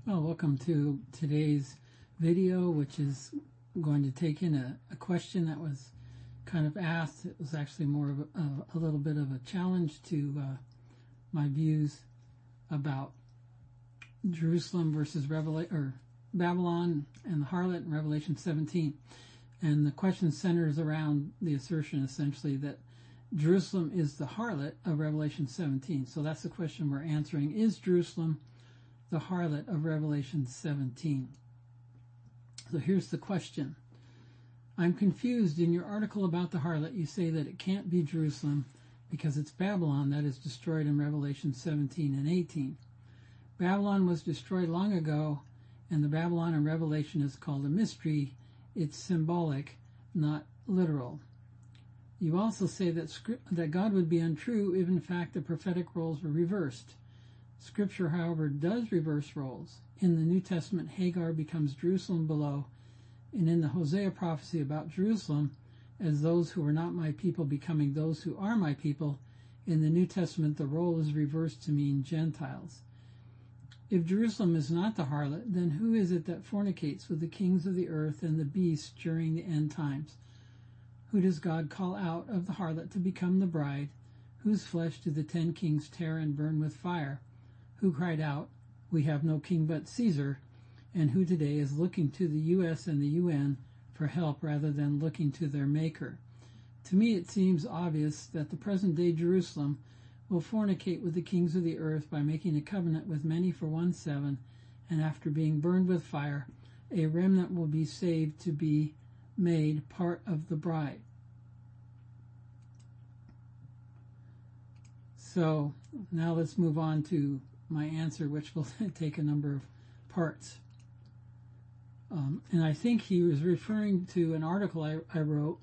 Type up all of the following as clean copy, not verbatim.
Well, welcome to today's video, which is going to take in a question that was kind of asked. It was actually more of a little bit of a challenge to my views about Jerusalem versus Babylon and the harlot in Revelation 17. And the question centers around the assertion, essentially, that Jerusalem is the harlot of Revelation 17. So that's the question we're answering. Is Jerusalem the harlot of Revelation 17? So here's the question. I'm confused. In your article about the harlot, you say that it can't be Jerusalem because it's Babylon that is destroyed in Revelation 17 and 18. Babylon was destroyed long ago, and the Babylon in Revelation is called a mystery. It's symbolic, not literal. You also say that God would be untrue if, in fact, the prophetic roles were reversed. Scripture, however, does reverse roles. In the New Testament, Hagar becomes Jerusalem below, and in the Hosea prophecy about Jerusalem, as those who are not my people becoming those who are my people, in the New Testament the role is reversed to mean Gentiles. If Jerusalem is not the harlot, then who is it that fornicates with the kings of the earth and the beasts during the end times? Who does God call out of the harlot to become the bride? Whose flesh do the 10 kings tear and burn with fire? Who cried out, "We have no king but Caesar," and who today is looking to the U.S. and the UN for help rather than looking to their maker? To me it seems obvious that the present-day Jerusalem will fornicate with the kings of the earth by making a covenant with many for 1/7, and after being burned with fire, a remnant will be saved to be made part of the bride. So now let's move on to my answer, which will take a number of parts. And I think he was referring to an article I wrote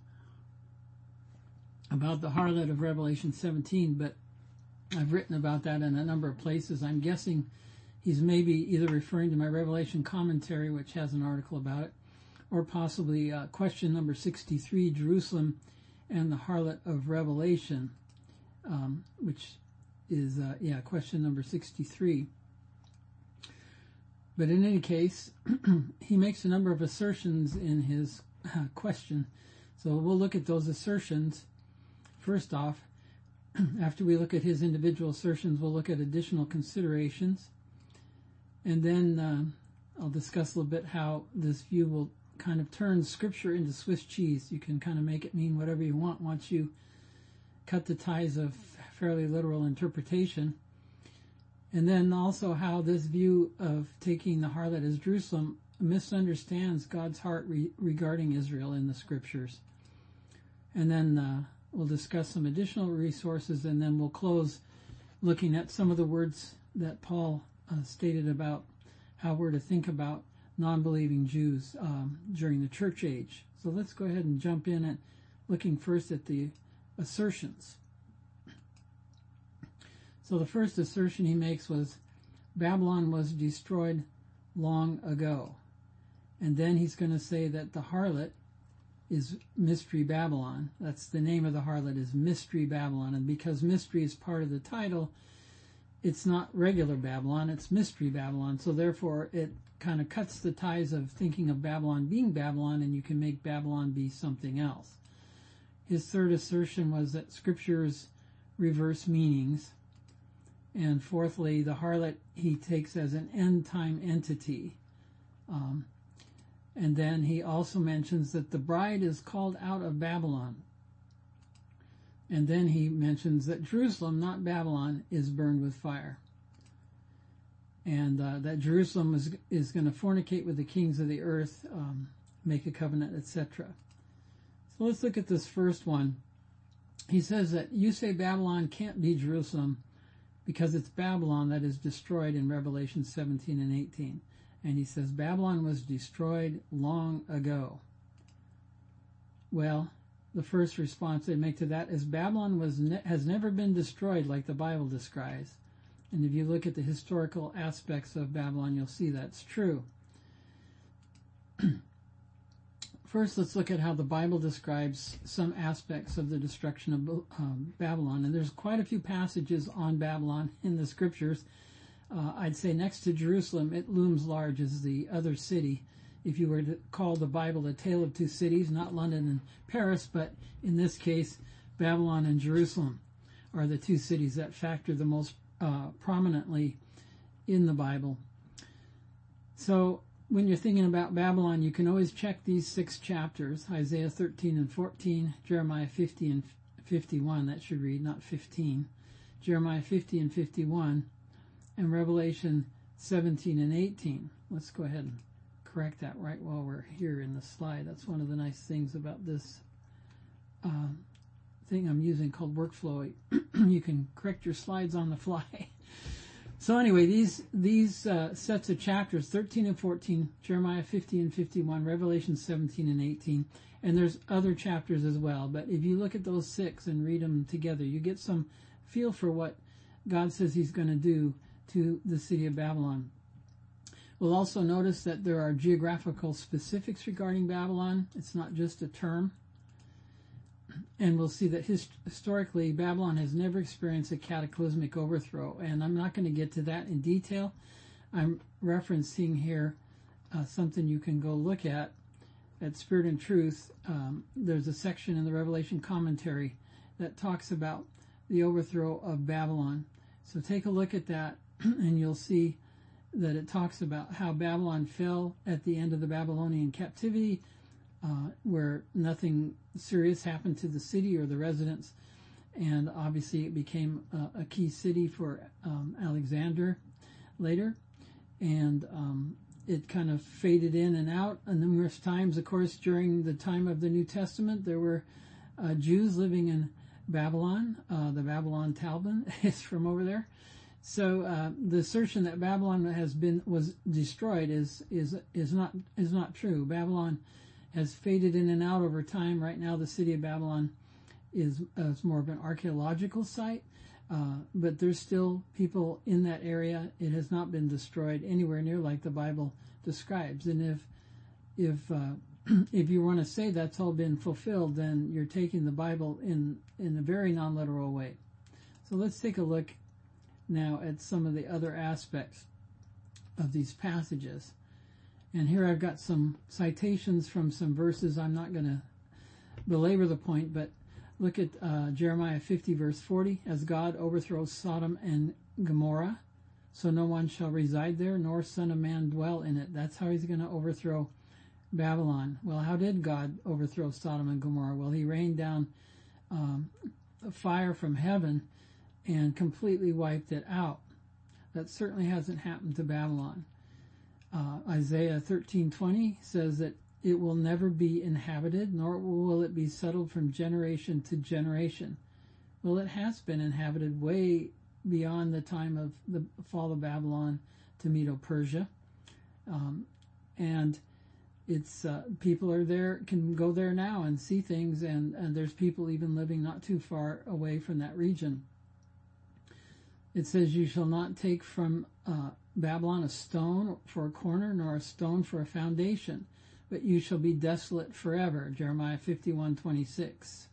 about the harlot of Revelation 17, but I've written about that in a number of places. I'm guessing he's maybe either referring to my Revelation commentary, which has an article about it, or possibly question number 63, Jerusalem and the harlot of Revelation, which is, question number 63. But in any case, he makes a number of assertions in his question. So we'll look at those assertions. First off, after we look at his individual assertions, we'll look at additional considerations. And then I'll discuss a little bit how this view will kind of turn Scripture into Swiss cheese. You can kind of make it mean whatever you want once you cut the ties of fairly literal interpretation. And then also how this view of taking the harlot as Jerusalem misunderstands God's heart regarding Israel in the Scriptures. And then we'll discuss some additional resources, and then we'll close looking at some of the words that Paul stated about how we're to think about non-believing Jews during the church age. So let's go ahead and jump in at looking first at the assertions. So the first assertion he makes was Babylon was destroyed long ago. And then he's going to say that the harlot is Mystery Babylon. That's the name of the harlot, is Mystery Babylon. And because mystery is part of the title, it's not regular Babylon, it's Mystery Babylon. So therefore it kind of cuts the ties of thinking of Babylon being Babylon, and you can make Babylon be something else. His third assertion was that Scriptures reverse meanings. And fourthly, the harlot he takes as an end-time entity. And then he also mentions that the bride is called out of Babylon. And then he mentions that Jerusalem, not Babylon, is burned with fire. And that Jerusalem is going to fornicate with the kings of the earth, make a covenant, etc. So let's look at this first one. He says that you say Babylon can't be Jerusalem because it's Babylon that is destroyed in Revelation 17 and 18. And he says Babylon was destroyed long ago. Well, the first response they make to that is Babylon has never been destroyed like the Bible describes. And if you look at the historical aspects of Babylon, you'll see that's true. First, let's look at how the Bible describes some aspects of the destruction of Babylon. And there's quite a few passages on Babylon in the Scriptures. I'd say next to Jerusalem, it looms large as the other city. If you were to call the Bible a tale of two cities, not London and Paris, but in this case, Babylon and Jerusalem are the two cities that factor the most prominently in the Bible. So when you're thinking about Babylon, you can always check these 6 chapters, Isaiah 13 and 14, Jeremiah 50 and 51, that should read, not 15, Jeremiah 50 and 51, and Revelation 17 and 18. Let's go ahead and correct that right while we're here in the slide. That's one of the nice things about this thing I'm using called Workflow. You can correct your slides on the fly. So anyway, these sets of chapters, 13 and 14, Jeremiah 50 and 51, Revelation 17 and 18, and there's other chapters as well. But if you look at those 6 and read them together, you get some feel for what God says he's going to do to the city of Babylon. We'll also notice that there are geographical specifics regarding Babylon. It's not just a term. And we'll see that historically, Babylon has never experienced a cataclysmic overthrow. And I'm not going to get to that in detail. I'm referencing here something you can go look at Spirit and Truth. There's a section in the Revelation commentary that talks about the overthrow of Babylon. So take a look at that, and you'll see that it talks about how Babylon fell at the end of the Babylonian captivity, where nothing serious happened to the city or the residents, and obviously it became a key city for Alexander later, and it kind of faded in and out numerous times. Of course, during the time of the New Testament, there were Jews living in Babylon. The Babylon Talmud is from over there. So the assertion that Babylon was destroyed is not true. Babylon has faded in and out over time. Right now, the city of Babylon is more of an archaeological site, but there's still people in that area. It has not been destroyed anywhere near like the Bible describes. And if you want to say that's all been fulfilled, then you're taking the Bible in a very non-literal way. So let's take a look now at some of the other aspects of these passages. And here I've got some citations from some verses. I'm not going to belabor the point, but look at Jeremiah 50, verse 40. As God overthrows Sodom and Gomorrah, so no one shall reside there, nor son of man dwell in it. That's how he's going to overthrow Babylon. Well, how did God overthrow Sodom and Gomorrah? Well, he rained down fire from heaven and completely wiped it out. That certainly hasn't happened to Babylon. Isaiah 13:20 says that it will never be inhabited, nor will it be settled from generation to generation. Well, it has been inhabited way beyond the time of the fall of Babylon to Medo-Persia. And it's people are there, can go there now and see things, and there's people even living not too far away from that region. It says, you shall not take from Babylon a stone for a corner, nor a stone for a foundation, but you shall be desolate forever. Jeremiah 51:26.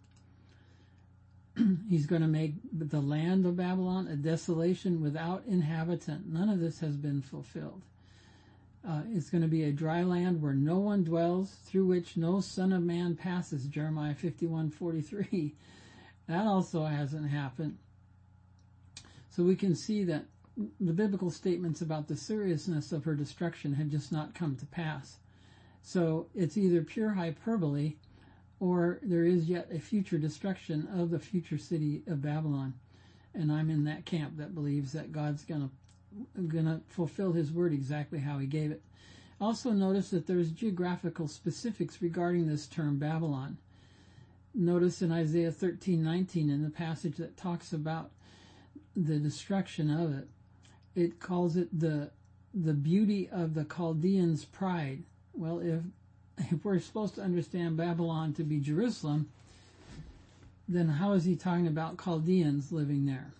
He's going to make the land of Babylon a desolation without inhabitant. None of this has been fulfilled. It's going to be a dry land where no one dwells, through which no son of man passes. Jeremiah 51:43. That also hasn't happened. So we can see that the biblical statements about the seriousness of her destruction had just not come to pass. So it's either pure hyperbole, or there is yet a future destruction of the future city of Babylon. And I'm in that camp that believes that God's going to fulfill his word exactly how he gave it. Also notice that there's geographical specifics regarding this term Babylon. Notice in Isaiah 13:19, in the passage that talks about the destruction of it, it calls it the beauty of the Chaldeans' pride. Well, if we're supposed to understand Babylon to be Jerusalem, then how is he talking about Chaldeans living there?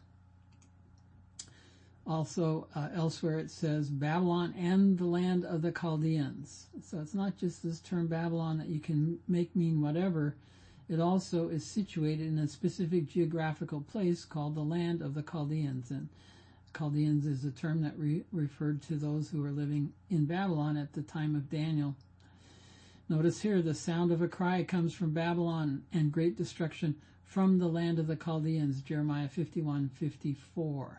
Also, elsewhere it says Babylon and the land of the Chaldeans. So it's not just this term Babylon that you can make mean whatever. It also is situated in a specific geographical place called the land of the Chaldeans. And Chaldeans is a term that referred to those who were living in Babylon at the time of Daniel. Notice here, the sound of a cry comes from Babylon, and great destruction from the land of the Chaldeans, Jeremiah 51:54.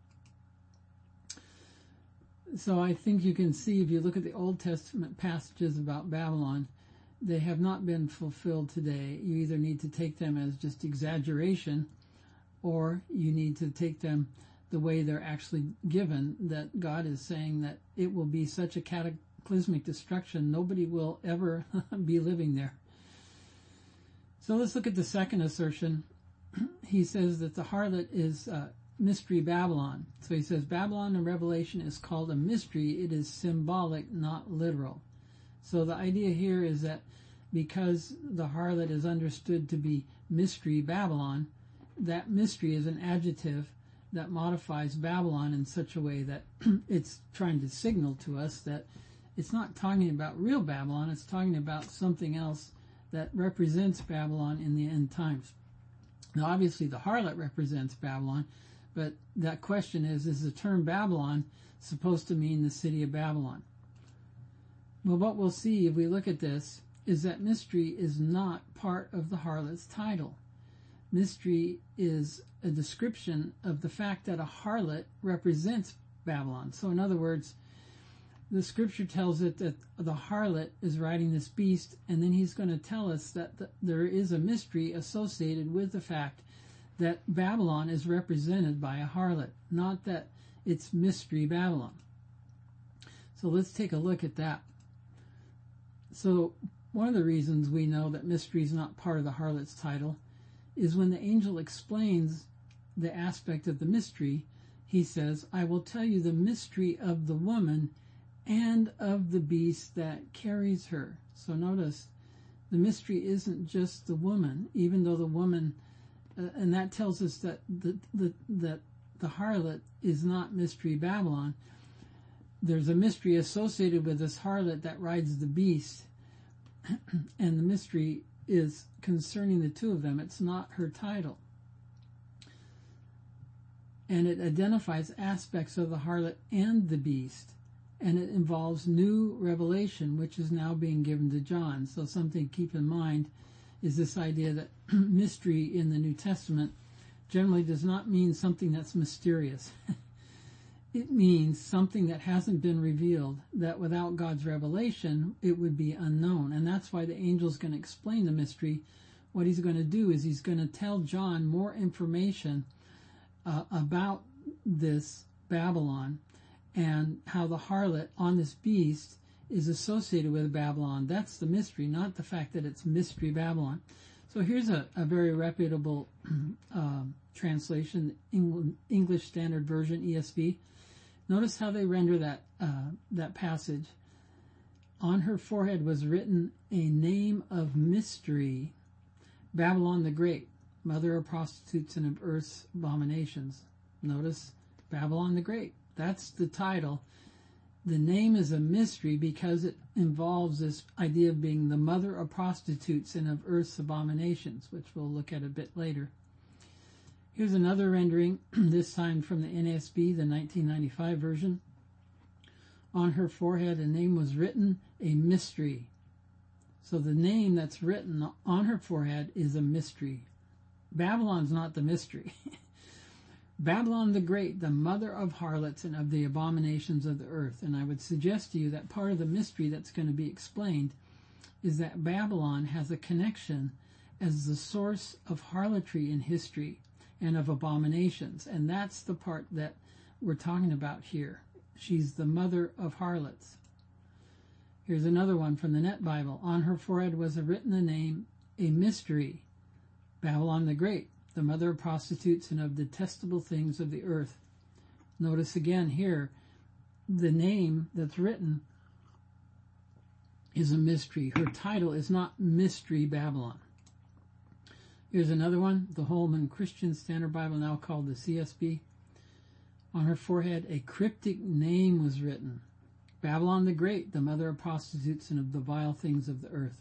So I think you can see, if you look at the Old Testament passages about Babylon, they have not been fulfilled today. You either need to take them as just exaggeration, or you need to take them the way they're actually given, that God is saying that it will be such a cataclysmic destruction, nobody will ever be living there. So let's look at the second assertion. He says that the harlot is Mystery Babylon. So he says Babylon in Revelation is called a mystery. It is symbolic, not literal. So the idea here is that because the harlot is understood to be Mystery Babylon, that mystery is an adjective that modifies Babylon in such a way that it's trying to signal to us that it's not talking about real Babylon, it's talking about something else that represents Babylon in the end times. Now obviously the harlot represents Babylon, but that question is the term Babylon supposed to mean the city of Babylon? Well, what we'll see if we look at this is that mystery is not part of the harlot's title. Mystery is a description of the fact that a harlot represents Babylon. So in other words, the scripture tells it that the harlot is riding this beast, and then he's going to tell us that there is a mystery associated with the fact that Babylon is represented by a harlot, not that it's Mystery Babylon. So let's take a look at that. So one of the reasons we know that mystery is not part of the harlot's title is when the angel explains the aspect of the mystery, he says, I will tell you the mystery of the woman and of the beast that carries her. So notice, the mystery isn't just the woman, even though the woman, and that tells us that the harlot is not Mystery Babylon. There's a mystery associated with this harlot that rides the beast, and the mystery is concerning the two of them. It's not her title. And it identifies aspects of the harlot and the beast, and it involves new revelation, which is now being given to John. So something to keep in mind is this idea that mystery in the New Testament generally does not mean something that's mysterious. It means something that hasn't been revealed, that without God's revelation, it would be unknown. And that's why the angel's going to explain the mystery. What he's going to do is he's going to tell John more information about this Babylon and how the harlot on this beast is associated with Babylon. That's the mystery, not the fact that it's Mystery Babylon. So here's a very reputable translation, English Standard Version, ESV. Notice how they render that passage. On her forehead was written a name of mystery, Babylon the Great, mother of prostitutes and of earth's abominations. Notice Babylon the Great. That's the title. The name is a mystery because it involves this idea of being the mother of prostitutes and of earth's abominations, which we'll look at a bit later. Here's another rendering, this time from the NASB, the 1995 version. On her forehead, a name was written, a mystery. So the name that's written on her forehead is a mystery. Babylon's not the mystery. Babylon the Great, the mother of harlots and of the abominations of the earth. And I would suggest to you that part of the mystery that's going to be explained is that Babylon has a connection as the source of harlotry in history and of abominations. And that's the part that we're talking about here. She's the mother of harlots. Here's another one from the Net Bible. On her forehead was written a name, a mystery, Babylon the Great, the mother of prostitutes and of detestable things of the earth. Notice again here, the name that's written is a mystery. Her title is not Mystery Babylon. Here's another one, the Holman Christian Standard Bible, now called the CSB. On her forehead, a cryptic name was written, Babylon the Great, the mother of prostitutes and of the vile things of the earth.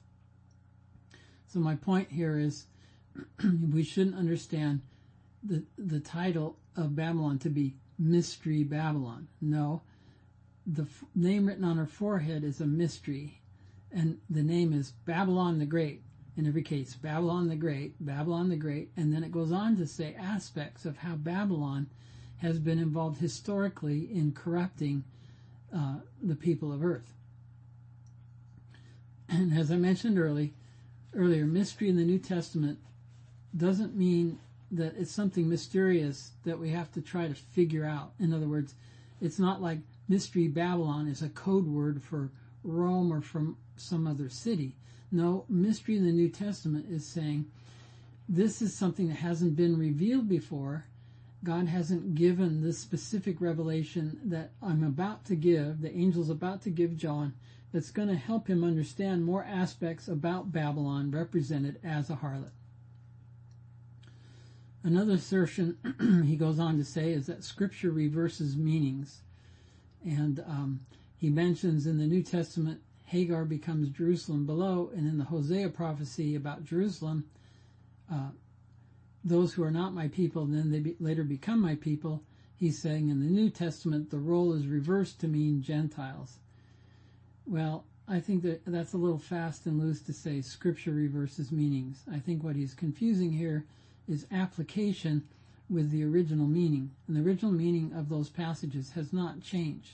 So my point here is we shouldn't understand the title of Babylon to be Mystery Babylon. No, the name written on her forehead is a mystery, and the name is Babylon the Great. In every case, Babylon the Great, and then it goes on to say aspects of how Babylon has been involved historically in corrupting the people of earth. And as I mentioned earlier, mystery in the New Testament doesn't mean that it's something mysterious that we have to try to figure out. In other words, it's not like Mystery Babylon is a code word for Rome or from some other city. No, mystery in the New Testament is saying this is something that hasn't been revealed before. God hasn't given this specific revelation that I'm about to give, the angel's about to give John, that's going to help him understand more aspects about Babylon represented as a harlot. Another assertion he goes on to say is that Scripture reverses meanings. And he mentions in the New Testament, Hagar becomes Jerusalem below, and in the Hosea prophecy about Jerusalem, those who are not my people, then they later become my people. He's saying in the New Testament, the role is reversed to mean Gentiles. Well, I think that's a little fast and loose to say Scripture reverses meanings. I think what he's confusing here is application with the original meaning. And the original meaning of those passages has not changed.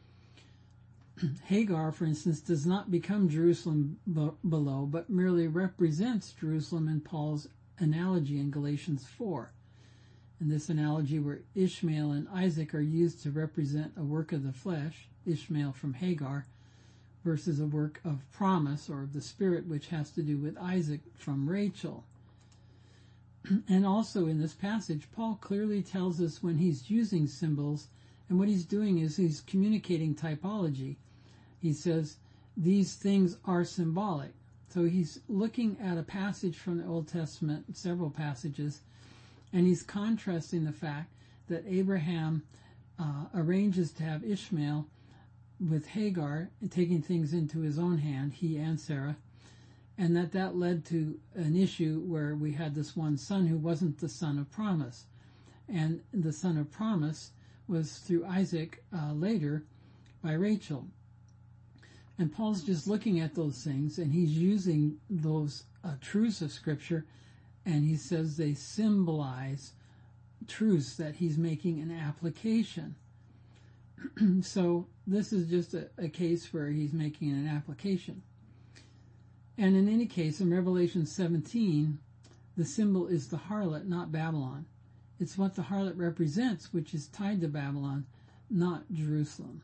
Hagar, for instance, does not become Jerusalem below, but merely represents Jerusalem in Paul's analogy in Galatians 4. In this analogy where Ishmael and Isaac are used to represent a work of the flesh, Ishmael from Hagar, versus a work of promise or of the Spirit, which has to do with Isaac from Rachel. And also in this passage, Paul clearly tells us when he's using symbols, and what he's doing is he's communicating typology. He says these things are symbolic. So he's looking at a passage from the Old Testament, several passages, and he's contrasting the fact that Abraham arranges to have Ishmael with Hagar, taking things into his own hand, he and Sarah, and that led to an issue where we had this one son who wasn't the son of promise. And the son of promise was through Isaac later by Rachel. And Paul's just looking at those things, and he's using those truths of Scripture, and he says they symbolize truths that he's making an application. So this is just a case where he's making an application. And in any case, in Revelation 17, the symbol is the harlot, not Babylon. It's what the harlot represents, which is tied to Babylon, not Jerusalem.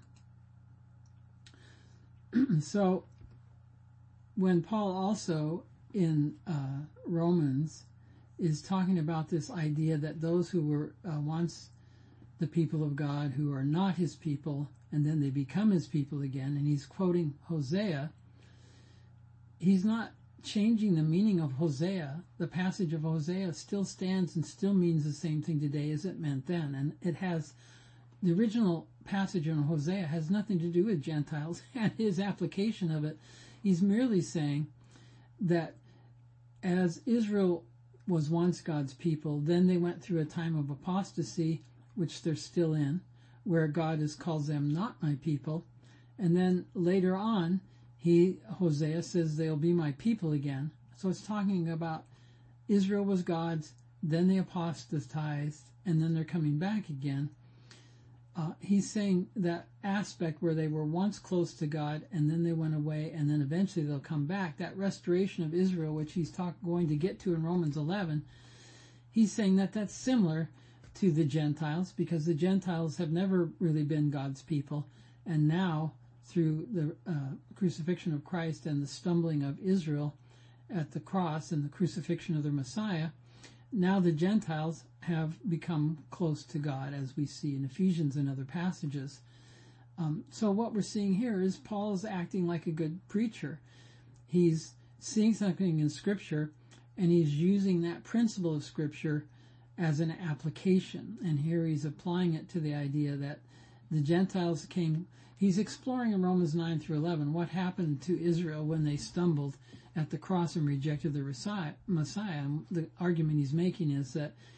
So when Paul also in Romans is talking about this idea that those who were once the people of God who are not his people, and then they become his people again, and he's quoting Hosea, he's not changing the meaning of Hosea. The passage of Hosea still stands and still means the same thing today as it meant then. And it has, the original passage in Hosea has nothing to do with Gentiles, and his application of it, he's merely saying that as Israel was once God's people, then they went through a time of apostasy, which they're still in, where God calls them not my people. And then later on, Hosea says they'll be my people again. So it's talking about Israel was God's, then they apostatized, and then they're coming back again. He's saying that aspect where they were once close to God, and then they went away, and then eventually they'll come back. That restoration of Israel, which he's going to get to in Romans 11, he's saying that that's similar to the Gentiles, because the Gentiles have never really been God's people, and now through the crucifixion of Christ and the stumbling of Israel at the cross and the crucifixion of their Messiah, now the Gentiles have become close to God, as we see in Ephesians and other passages. So what we're seeing here is Paul's acting like a good preacher. He's seeing something in Scripture, and he's using that principle of Scripture as an application. And here he's applying it to the idea that the Gentiles came. He's exploring in Romans 9 through 11 what happened to Israel when they stumbled at the cross and rejected the Messiah. And the argument he's making is that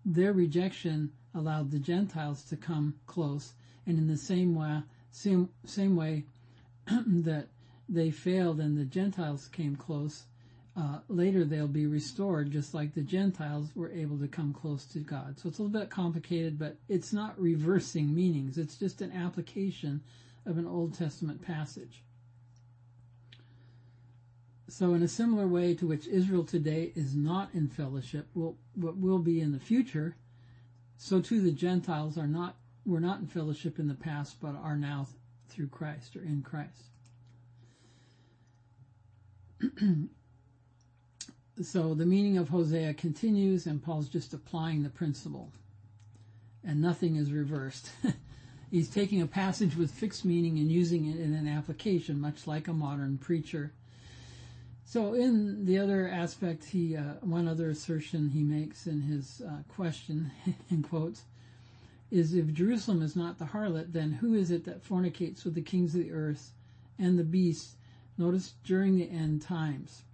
their rejection allowed the Gentiles to come close, and in the same way that they failed and the Gentiles came close, later they'll be restored just like the Gentiles were able to come close to God. So it's a little bit complicated, but it's not reversing meanings. It's just an application of an Old Testament passage. So in a similar way to which Israel today is not in fellowship, what will be in the future, so too the Gentiles were not in fellowship in the past, but are now through Christ or in Christ. So the meaning of Hosea continues, and Paul's just applying the principle, and nothing is reversed. He's taking a passage with fixed meaning and using it in an application, much like a modern preacher. So in the other aspect, one other assertion he makes in his question, in quotes, is if Jerusalem is not the harlot, then who is it that fornicates with the kings of the earth and the beasts? Notice during the end times.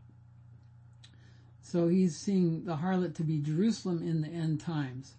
So he's seeing the harlot to be Jerusalem in the end times.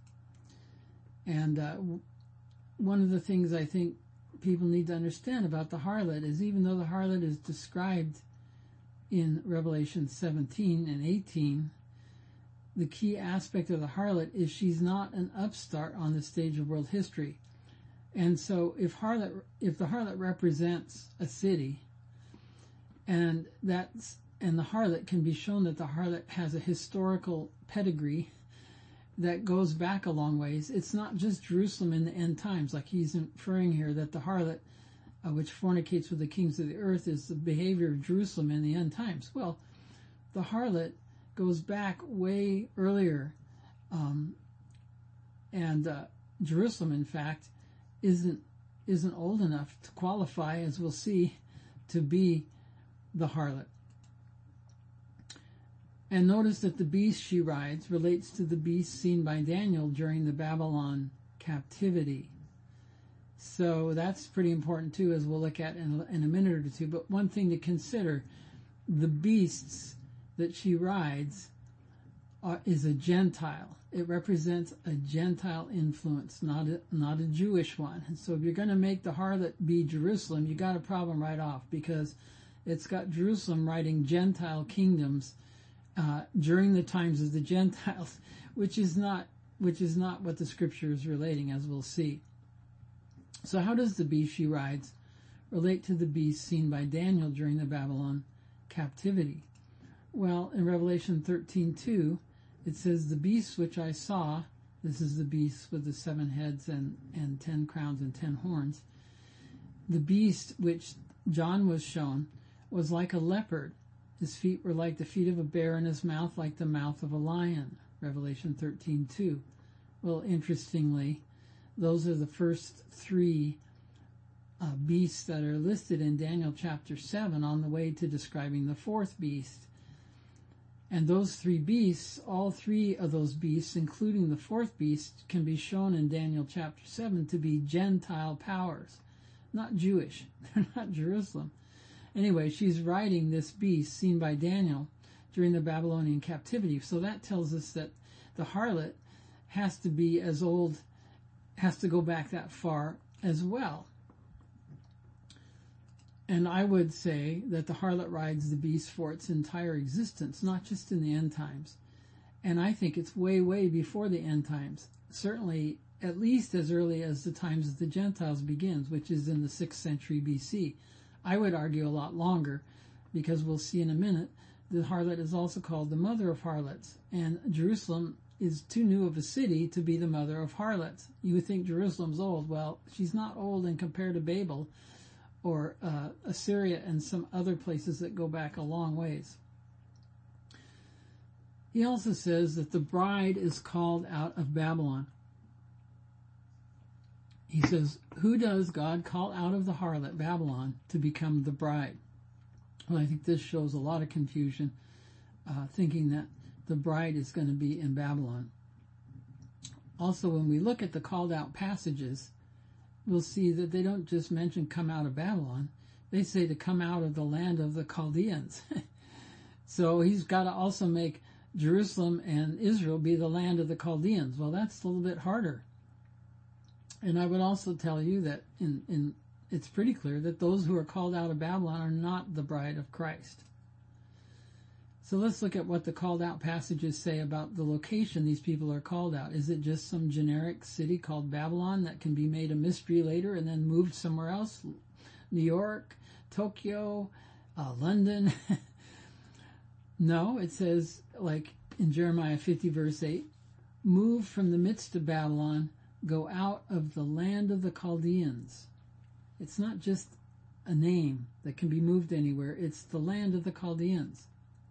And one of the things I think people need to understand about the harlot is even though the harlot is described in Revelation 17 and 18, the key aspect of the harlot is she's not an upstart on the stage of world history. And so if the harlot represents a city, and the harlot can be shown that the harlot has a historical pedigree that goes back a long ways, it's not just Jerusalem in the end times, like he's inferring here that the harlot which fornicates with the kings of the earth is the behavior of Jerusalem in the end times. Well, the harlot goes back way earlier, and Jerusalem, in fact, isn't old enough to qualify, as we'll see, to be the harlot. And notice that the beast she rides relates to the beast seen by Daniel during the Babylon captivity. So that's pretty important too, as we'll look at in a minute or two. But one thing to consider, the beasts that she rides is a Gentile. It represents a Gentile influence, not a Jewish one. And so if you're going to make the harlot be Jerusalem, you got a problem right off, because it's got Jerusalem riding Gentile kingdoms during the times of the Gentiles, which is not what the scripture is relating, as we'll see. So how does the beast she rides relate to the beast seen by Daniel during the Babylon captivity? Well, in Revelation 13:2, it says, the beast which I saw, this is the beast with the 7 heads and 10 crowns and 10 horns, the beast which John was shown was like a leopard. His feet were like the feet of a bear, and his mouth like the mouth of a lion. Revelation 13:2. Well, interestingly, those are the first 3 beasts that are listed in Daniel chapter 7 on the way to describing the 4th beast. And those 3 beasts, all 3 of those beasts, including the 4th beast, can be shown in Daniel chapter 7 to be Gentile powers, not Jewish. They're not Jerusalem. Anyway, she's riding this beast seen by Daniel during the Babylonian captivity. So that tells us that the harlot has to be as old, has to go back that far as well. And I would say that the harlot rides the beast for its entire existence, not just in the end times. And I think it's way, way before the end times. Certainly at least as early as the times of the Gentiles begins, which is in the 6th century BC. I would argue a lot longer, because we'll see in a minute, the harlot is also called the mother of harlots. And Jerusalem is too new of a city to be the mother of harlots. You would think Jerusalem's old. Well, she's not old in compared to Babel or Assyria and some other places that go back a long ways. He also says that the bride is called out of Babylon. He says, who does God call out of the harlot, Babylon, to become the bride? Well, I think this shows a lot of confusion, thinking that the bride is going to be in Babylon. Also, when we look at the called out passages, we'll see that they don't just mention come out of Babylon. They say to come out of the land of the Chaldeans. So he's got to also make Jerusalem and Israel be the land of the Chaldeans. Well, that's a little bit harder. And I would also tell you that it's pretty clear that those who are called out of Babylon are not the bride of Christ. So let's look at what the called out passages say about the location these people are called out. Is it just some generic city called Babylon that can be made a mystery later and then moved somewhere else? New York, Tokyo, London? No, it says, like in Jeremiah 50 verse 8, move from the midst of Babylon, go out of the land of the Chaldeans. It's not just a name that can be moved anywhere. It's the land of the Chaldeans.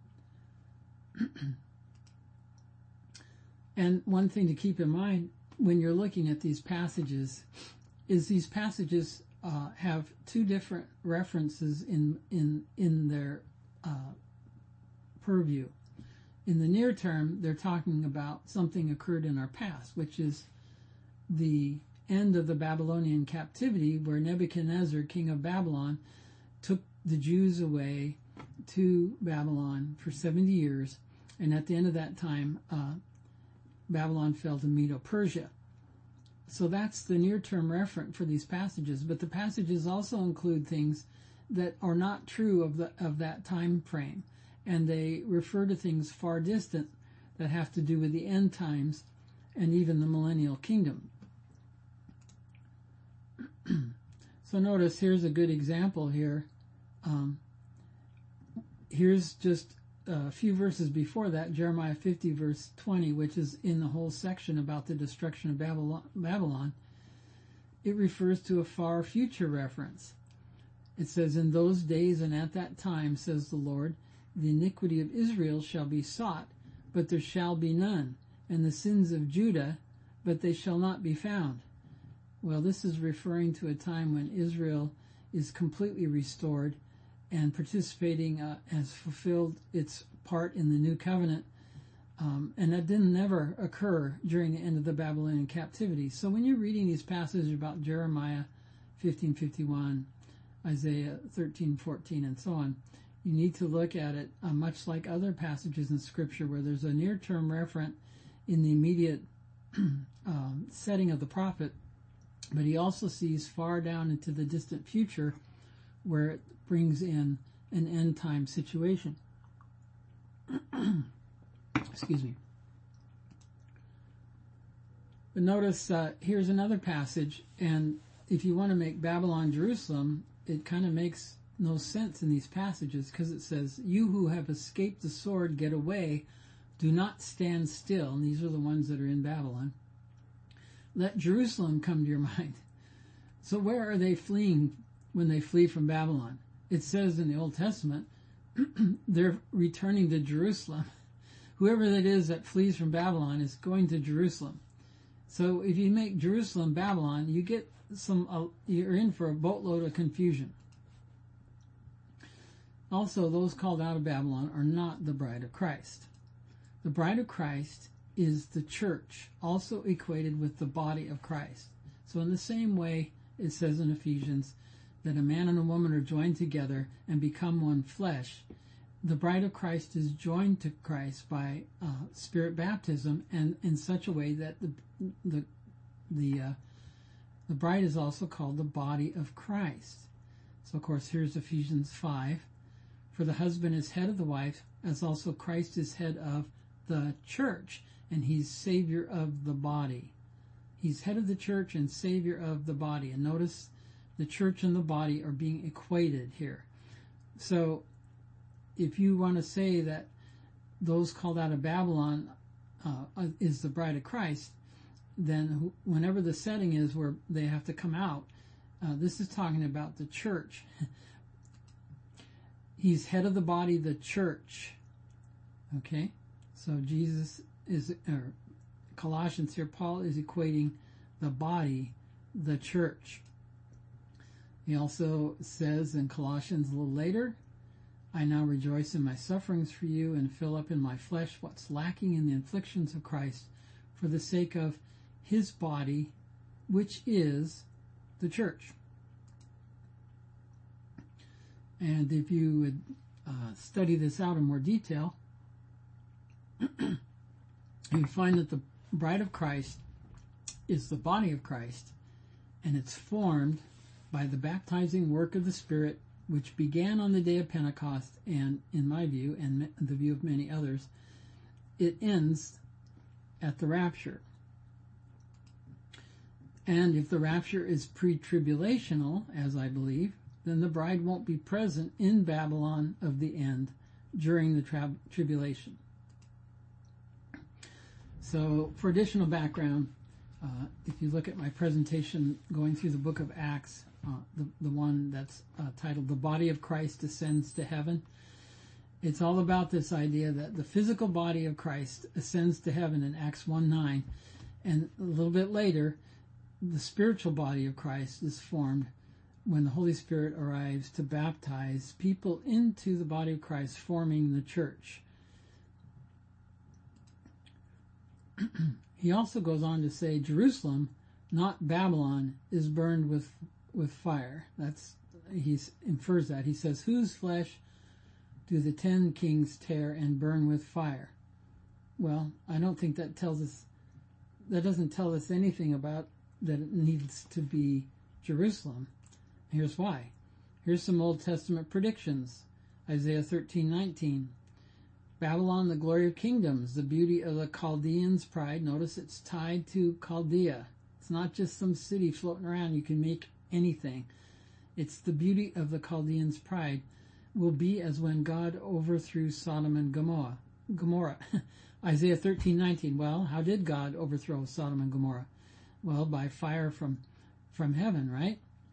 And one thing to keep in mind when you're looking at these passages is these passages have two different references in their purview. In the near term, they're talking about something occurred in our past, which is the end of the Babylonian captivity, where Nebuchadnezzar, king of Babylon, took the Jews away to Babylon for 70 years, and at the end of that time, Babylon fell to Medo-Persia. So that's the near-term reference for these passages, but the passages also include things that are not true of that time frame, and they refer to things far distant that have to do with the end times and even the millennial kingdom. So notice here's a good example here. Here's just a few verses before that, Jeremiah 50 verse 20, which is in the whole section about the destruction of Babylon. It refers to a far future reference. It says, in those days and at that time, says the Lord, the iniquity of Israel shall be sought, but there shall be none, and the sins of Judah, but they shall not be found. Well, this is referring to a time when Israel is completely restored and participating, has fulfilled its part in the new covenant, and that didn't never occur during the end of the Babylonian captivity. So when you're reading these passages about Jeremiah 15:51, Isaiah 13:14, and so on, you need to look at it much like other passages in Scripture where there's a near-term referent in the immediate setting of the prophet, but he also sees far down into the distant future where it brings in an end-time situation. Excuse me. But notice here's another passage, and if you want to make Babylon Jerusalem, it kind of makes no sense in these passages, because it says, you who have escaped the sword, get away, do not stand still. And these are the ones that are in Babylon. Let Jerusalem come to your mind. So where are they fleeing when they flee from Babylon? It says in the Old Testament, they're returning to Jerusalem. Whoever that is that flees from Babylon is going to Jerusalem. So if you make Jerusalem Babylon, you get you're in for a boatload of confusion. Also, those called out of Babylon are not the bride of Christ. The bride of Christ is the church, also equated with the body of Christ. So in the same way, it says in Ephesians that a man and a woman are joined together and become one flesh. The bride of Christ is joined to Christ by spirit baptism, and in such a way that the bride is also called the body of Christ. So of course, here's Ephesians 5. For the husband is head of the wife, as also Christ is head of the church, and he's Savior of the body. He's head of the church and Savior of the body. And notice the church and the body are being equated here. So if you want to say that those called out of Babylon is the bride of Christ, then whenever the setting is where they have to come out, this is talking about the church. He's head of the body, the church. Okay? So Jesus is, or Colossians here, Paul is equating the body, the church. He also says in Colossians a little later, I now rejoice in my sufferings for you and fill up in my flesh what's lacking in the afflictions of Christ for the sake of his body, which is the church. And if you would study this out in more detail, you find that the bride of Christ is the body of Christ, and it's formed by the baptizing work of the Spirit, which began on the day of Pentecost, and in my view, and the view of many others, it ends at the rapture. And if the rapture is pre-tribulational, as I believe, then the bride won't be present in Babylon of the end during the tribulation. So, for additional background, if you look at my presentation going through the book of Acts, the one that's titled "The Body of Christ Ascends to Heaven," it's all about this idea that the physical body of Christ ascends to heaven in Acts 1:9, and a little bit later, the spiritual body of Christ is formed when the Holy Spirit arrives to baptize people into the body of Christ, forming the church. He also goes on to say Jerusalem, not Babylon, is burned with fire. He infers that. He says, whose flesh do the 10 kings tear and burn with fire? Well, I don't think that doesn't tell us anything about that it needs to be Jerusalem. Here's why. Here's some Old Testament predictions. Isaiah 13:19. Babylon, the glory of kingdoms, the beauty of the Chaldeans' pride. Notice it's tied to Chaldea. It's not just some city floating around. You can make anything. It's the beauty of the Chaldeans' pride will be as when God overthrew Sodom and Gomorrah. Isaiah 13:19. Well, how did God overthrow Sodom and Gomorrah? Well, by fire from heaven, right?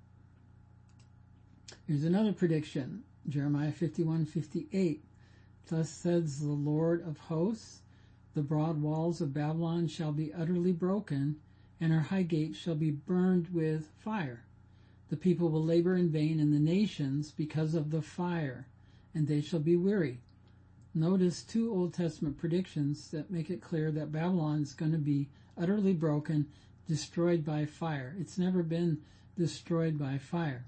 Here's another prediction. Jeremiah 51:58. Thus says the Lord of hosts, the broad walls of Babylon shall be utterly broken, and her high gates shall be burned with fire. The people will labor in vain in the nations because of the fire, and they shall be weary. Notice 2 Old Testament predictions that make it clear that Babylon is going to be utterly broken, destroyed by fire. It's never been destroyed by fire.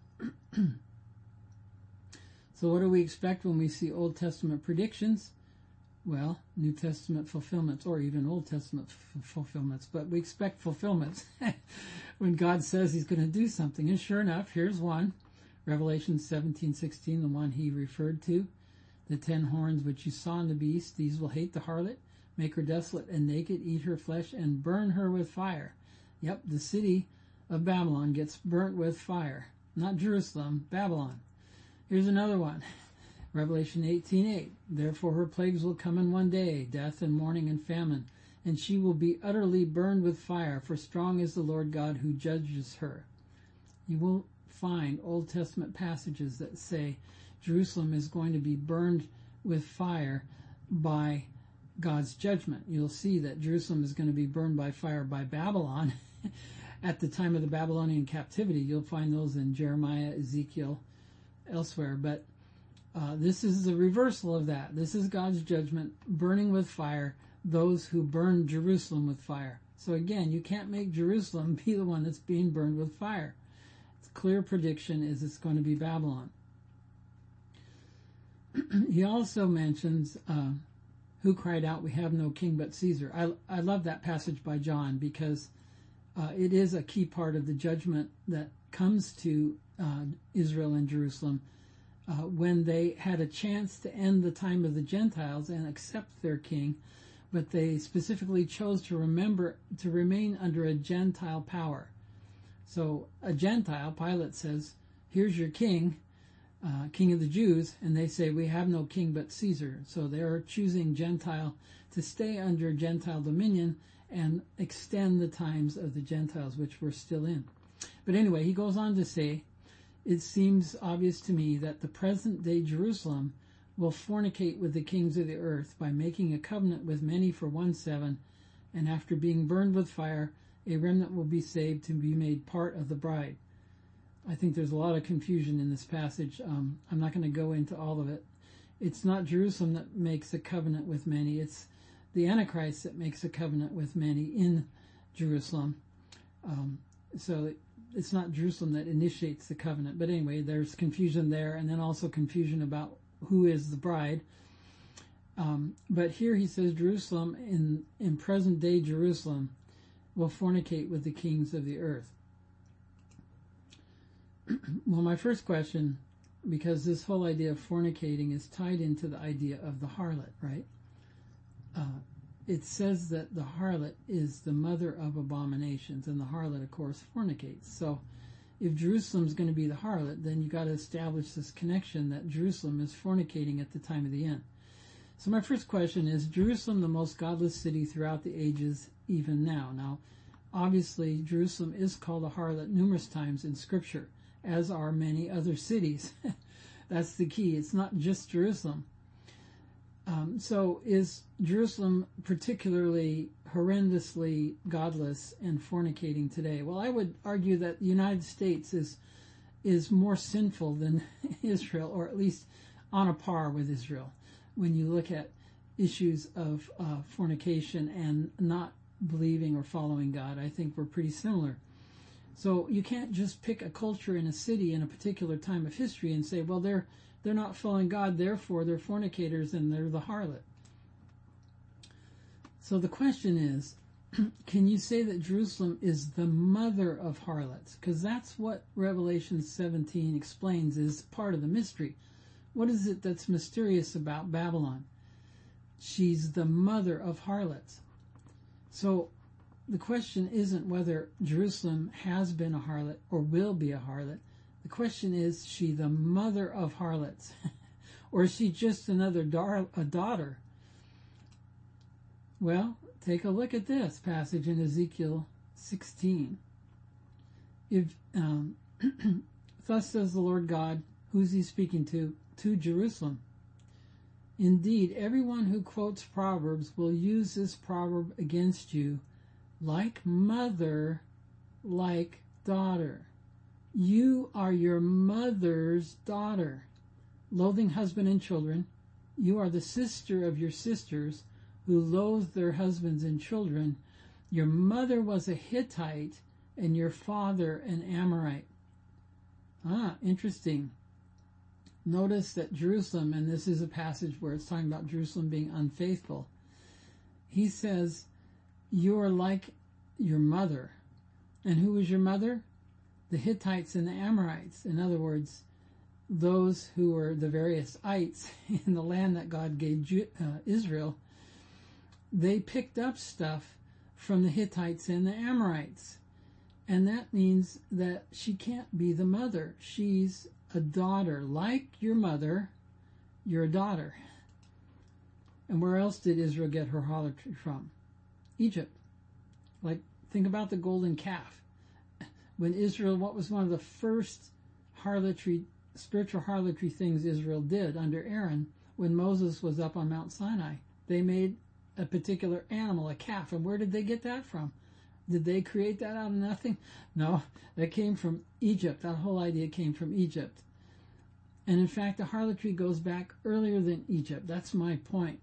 So what do we expect when we see Old Testament predictions? Well, New Testament fulfillments, or even Old Testament fulfillments, but we expect fulfillments when God says he's going to do something. And sure enough, here's one, Revelation 17:16, the one he referred to. The 10 horns which you saw in the beast, these will hate the harlot, make her desolate and naked, eat her flesh, and burn her with fire. Yep, the city of Babylon gets burnt with fire. Not Jerusalem, Babylon. Here's another one. Revelation 18:8. Therefore her plagues will come in one day, death and mourning and famine, and she will be utterly burned with fire, for strong is the Lord God who judges her. You will find Old Testament passages that say Jerusalem is going to be burned with fire by God's judgment. You'll see that Jerusalem is going to be burned by fire by Babylon at the time of the Babylonian captivity. You'll find those in Jeremiah, Ezekiel, elsewhere, but this is the reversal of that. This is God's judgment, burning with fire those who burn Jerusalem with fire. So again, you can't make Jerusalem be the one that's being burned with fire. It's clear prediction is it's going to be Babylon. He also mentions who cried out, we have no king but Caesar. I love that passage by John because it is a key part of the judgment that comes to Israel and Jerusalem when they had a chance to end the time of the Gentiles and accept their king, but they specifically chose to remain under a Gentile power. So a Gentile, Pilate says, here's your king, king of the Jews, and they say, we have no king but Caesar. So they're choosing Gentile to stay under Gentile dominion and extend the times of the Gentiles, which we're still in. But anyway, he goes on to say, it seems obvious to me that the present-day Jerusalem will fornicate with the kings of the earth by making a covenant with many for 1/7, and after being burned with fire, a remnant will be saved to be made part of the bride. I think there's a lot of confusion in this passage. I'm not going to go into all of it. It's not Jerusalem that makes a covenant with many. It's the Antichrist that makes a covenant with many in Jerusalem. So it's not Jerusalem that initiates the covenant. But anyway, there's confusion there, and then also confusion about who is the bride. But here he says Jerusalem, in present day Jerusalem, will fornicate with the kings of the earth. Well, my first question, because this whole idea of fornicating is tied into the idea of the harlot, right? It says that the harlot is the mother of abominations, and the harlot, of course, fornicates. So if Jerusalem's going to be the harlot, then you got to establish this connection that Jerusalem is fornicating at the time of the end. So my first question is Jerusalem the most godless city throughout the ages, even now? Now, obviously, Jerusalem is called a harlot numerous times in Scripture, as are many other cities. That's the key. It's not just Jerusalem. So is Jerusalem particularly horrendously godless and fornicating today? Well, I would argue that the United States is more sinful than Israel, or at least on a par with Israel, when you look at issues of fornication and not believing or following God. I think we're pretty similar. So you can't just pick a culture in a city in a particular time of history and say, well, they're not following God, therefore they're fornicators and they're the harlot. So the question is, can you say that Jerusalem is the mother of harlots? Because that's what Revelation 17 explains is part of the mystery. What is it that's mysterious about Babylon? She's the mother of harlots. So the question isn't whether Jerusalem has been a harlot or will be a harlot. The question is she the mother of harlots? Or is she just another daughter? Well, take a look at this passage in Ezekiel 16. Thus says the Lord God, who's he speaking to Jerusalem. Indeed, everyone who quotes Proverbs will use this proverb against you, like mother, like daughter. You are your mother's daughter. Loathing husband and children, you are the sister of your sisters who loathe their husbands and children. Your mother was a Hittite and your father an Amorite. Interesting. Notice that Jerusalem, and this is a passage where it's talking about Jerusalem being unfaithful. He says, you are like your mother. And who was your mother? The Hittites and the Amorites. In other words, those who were the various ites in the land that God gave Israel. They picked up stuff from the Hittites and the Amorites. And that means that she can't be the mother. She's a daughter. Like your mother, you're a daughter. And where else did Israel get her harlotry from? Egypt. Like, think about the golden calf. When Israel, what was one of the first spiritual harlotry things Israel did under Aaron, when Moses was up on Mount Sinai? They made a particular animal, a calf. And where did they get that from? Did they create that out of nothing? No, that came from Egypt. That whole idea came from Egypt. And in fact, the harlotry goes back earlier than Egypt. That's my point.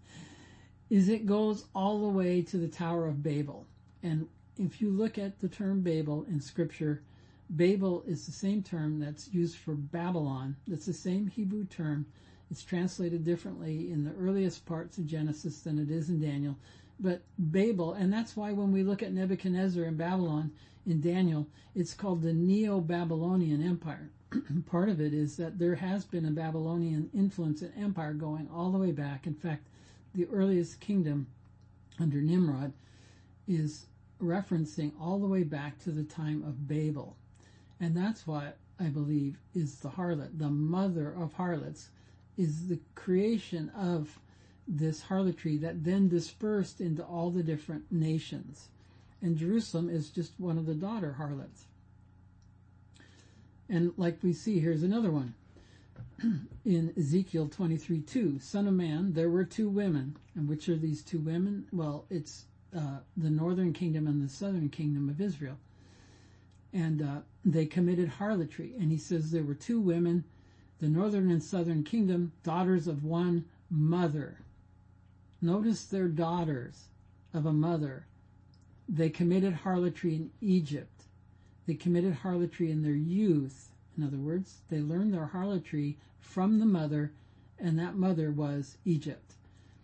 Is it goes all the way to the Tower of Babel. And if you look at the term Babel in Scripture, Babel is the same term that's used for Babylon. It's the same Hebrew term. It's translated differently in the earliest parts of Genesis than it is in Daniel. But Babel, and that's why when we look at Nebuchadnezzar in Babylon in Daniel, it's called the Neo-Babylonian Empire. Part of it is that there has been a Babylonian influence and empire going all the way back. In fact, the earliest kingdom under Nimrod is referencing all the way back to the time of Babel. And that's what I believe is the harlot. The mother of harlots is the creation of this harlotry that then dispersed into all the different nations. And Jerusalem is just one of the daughter harlots. And like we see, here's another one. In Ezekiel 23:2, Son of man, there were two women. And which are these two women? Well, it's the northern kingdom and the southern kingdom of Israel. And they committed harlotry. And he says there were two women, the northern and southern kingdom, daughters of one mother. Notice they're daughters of a mother. They committed harlotry in Egypt. They committed harlotry in their youth. In other words, they learned their harlotry from the mother, and that mother was Egypt.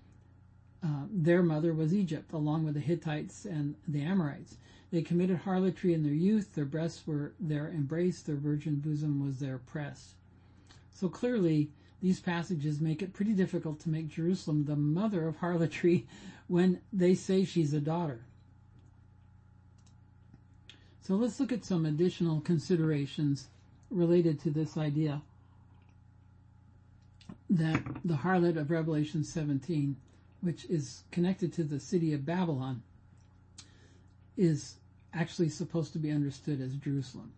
their mother was Egypt, along with the Hittites and the Amorites. They committed harlotry in their youth. Their breasts were their embrace. Their virgin bosom was their press. So clearly, these passages make it pretty difficult to make Jerusalem the mother of harlotry when they say she's a daughter. So let's look at some additional considerations related to this idea that the harlot of Revelation 17, which is connected to the city of Babylon, is actually supposed to be understood as Jerusalem.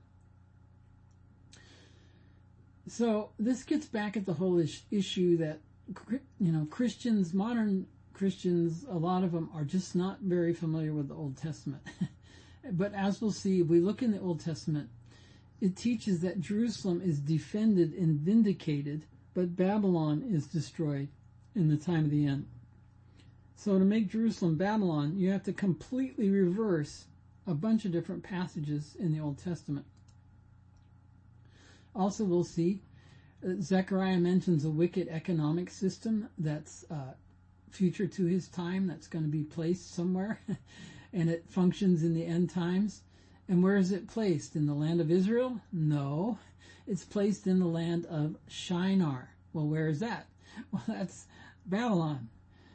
So this gets back at the whole issue that, Christians, modern Christians, a lot of them are just not very familiar with the Old Testament. But as we'll see, if we look in the Old Testament, it teaches that Jerusalem is defended and vindicated, but Babylon is destroyed in the time of the end. So to make Jerusalem Babylon, you have to completely reverse a bunch of different passages in the Old Testament. Also, we'll see Zechariah mentions a wicked economic system that's future to his time, that's going to be placed somewhere, and it functions in the end times. And where is it placed? In the land of Israel? No. It's placed in the land of Shinar. Well, where is that? Well, that's Babylon.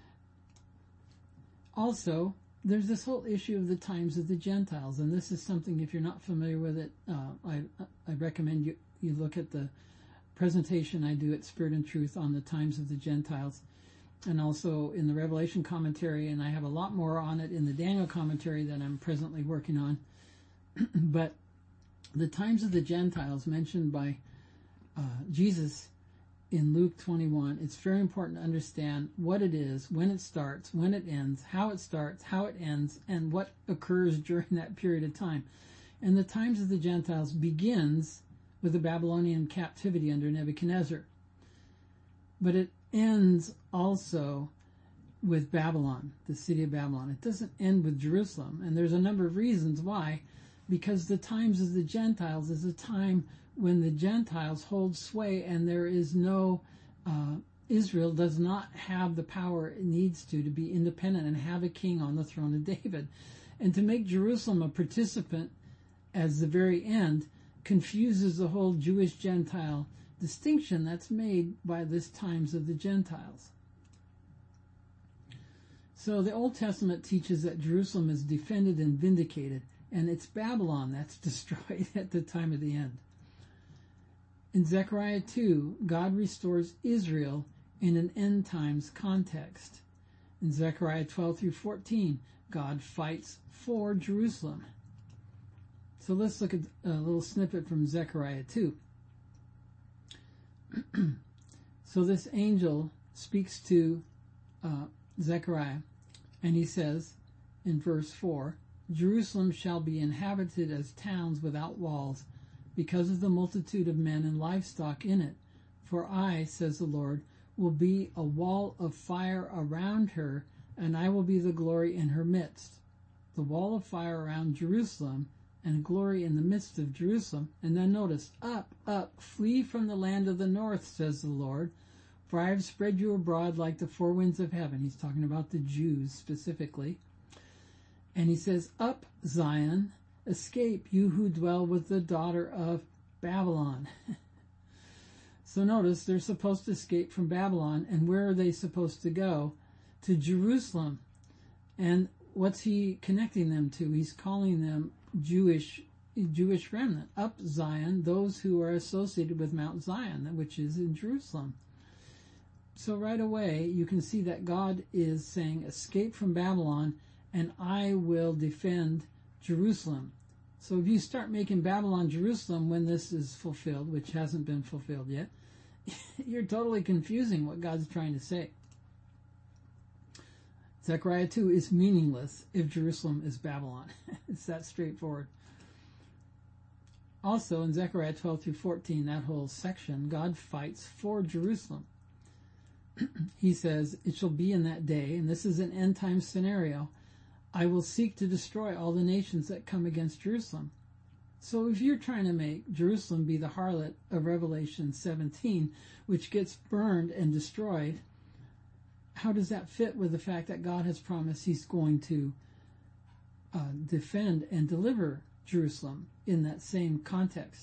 Also, there's this whole issue of the times of the Gentiles, and this is something, if you're not familiar with it, I recommend you look at the presentation I do at Spirit and Truth on the times of the Gentiles, and also in the Revelation commentary, and I have a lot more on it in the Daniel commentary that I'm presently working on. But the times of the Gentiles mentioned by Jesus in Luke 21, it's very important to understand what it is, when it starts, when it ends, how it starts, how it ends, and what occurs during that period of time. And the times of the Gentiles begins with the Babylonian captivity under Nebuchadnezzar. But it ends also with Babylon, the city of Babylon. It doesn't end with Jerusalem. And there's a number of reasons why. Because the times of the Gentiles is a time when the Gentiles hold sway, and there is no, Israel does not have the power it needs to be independent and have a king on the throne of David. And to make Jerusalem a participant as the very end confuses the whole Jewish-Gentile distinction that's made by this times of the Gentiles. So the Old Testament teaches that Jerusalem is defended and vindicated, and it's Babylon that's destroyed at the time of the end. In Zechariah 2, God restores Israel in an end times context. In Zechariah 12 through 14, God fights for Jerusalem. So let's look at a little snippet from Zechariah 2. So this angel speaks to Zechariah, and he says in verse 4, Jerusalem shall be inhabited as towns without walls, because of the multitude of men and livestock in it. For I, says the Lord, will be a wall of fire around her, and I will be the glory in her midst. The wall of fire around Jerusalem, and glory in the midst of Jerusalem. And then notice, up, up, flee from the land of the north, says the Lord, for I have spread you abroad like the four winds of heaven. He's talking about the Jews specifically. And he says, up, Zion, escape, you who dwell with the daughter of Babylon. So notice, they're supposed to escape from Babylon, and where are they supposed to go? To Jerusalem. And what's he connecting them to? He's calling them Jewish remnant. Up, Zion, those who are associated with Mount Zion, which is in Jerusalem. So right away, you can see that God is saying, escape from Babylon, and I will defend Jerusalem. So if you start making Babylon Jerusalem when this is fulfilled, which hasn't been fulfilled yet, you're totally confusing what God's trying to say. Zechariah 2 is meaningless if Jerusalem is Babylon. It's that straightforward. Also, in Zechariah 12 through 14, that whole section, God fights for Jerusalem. He says, it shall be in that day, and this is an end-time scenario, I will seek to destroy all the nations that come against Jerusalem. So if you're trying to make Jerusalem be the harlot of Revelation 17, which gets burned and destroyed, how does that fit with the fact that God has promised he's going to defend and deliver Jerusalem in that same context?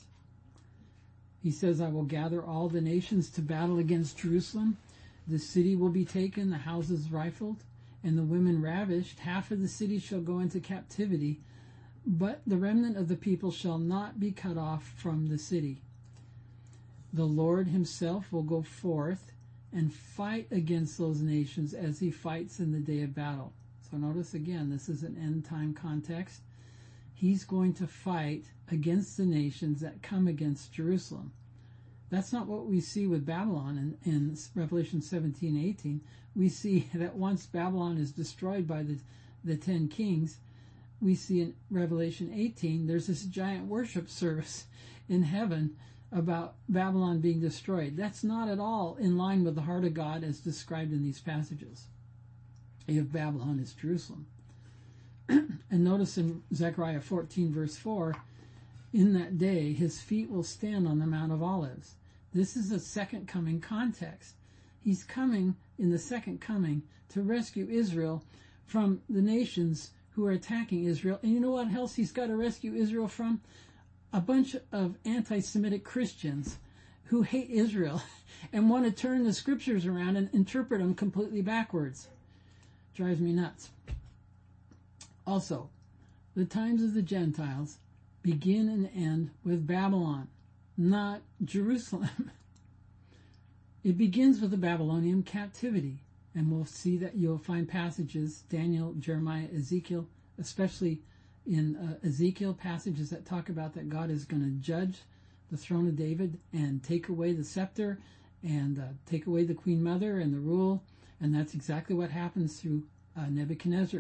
He says, I will gather all the nations to battle against Jerusalem. The city will be taken, the houses rifled, and the women ravished. Half of the city shall go into captivity, but the remnant of the people shall not be cut off from the city. The Lord himself will go forth and fight against those nations as he fights in the day of battle. So notice again, this is an end time context. He's going to fight against the nations that come against Jerusalem. That's not what we see with Babylon in Revelation 17:18. We see that once Babylon is destroyed by the 10 kings, we see in Revelation 18, there's this giant worship service in heaven about Babylon being destroyed. That's not at all in line with the heart of God as described in these passages, if Babylon is Jerusalem. And notice in Zechariah 14, verse 4, in that day his feet will stand on the Mount of Olives. This is a second coming context. He's coming in the second coming to rescue Israel from the nations who are attacking Israel. And you know what else he's got to rescue Israel from? A bunch of anti-Semitic Christians who hate Israel and want to turn the scriptures around and interpret them completely backwards. Drives me nuts. Also, the times of the Gentiles begin and end with Babylon, not Jerusalem. It begins with the Babylonian captivity, and we'll see that you'll find passages, Daniel, Jeremiah, Ezekiel, especially in Ezekiel, passages that talk about that God is going to judge the throne of David and take away the scepter and take away the queen mother and the rule, and that's exactly what happens through Nebuchadnezzar.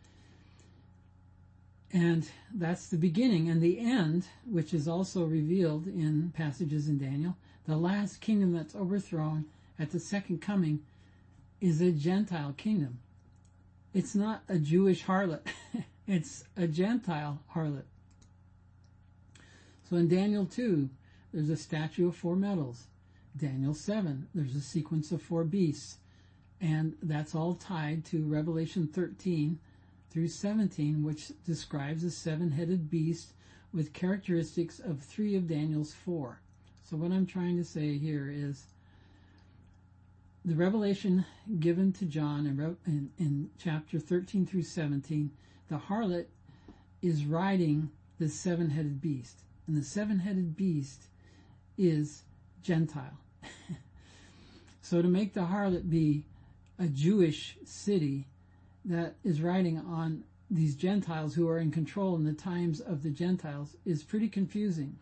And that's the beginning. And the end, which is also revealed in passages in Daniel, the last kingdom that's overthrown at the second coming is a Gentile kingdom. It's not a Jewish harlot. It's a Gentile harlot. So in Daniel 2, there's a statue of 4 metals. Daniel 7, there's a sequence of 4 beasts. And that's all tied to Revelation 13 through 17, which describes a 7-headed beast with characteristics of 3 of Daniel's 4. So what I'm trying to say here is the revelation given to John in chapter 13 through 17, the harlot is riding the 7-headed beast. And the 7-headed beast is Gentile. So to make the harlot be a Jewish city that is riding on these Gentiles who are in control in the times of the Gentiles is pretty confusing.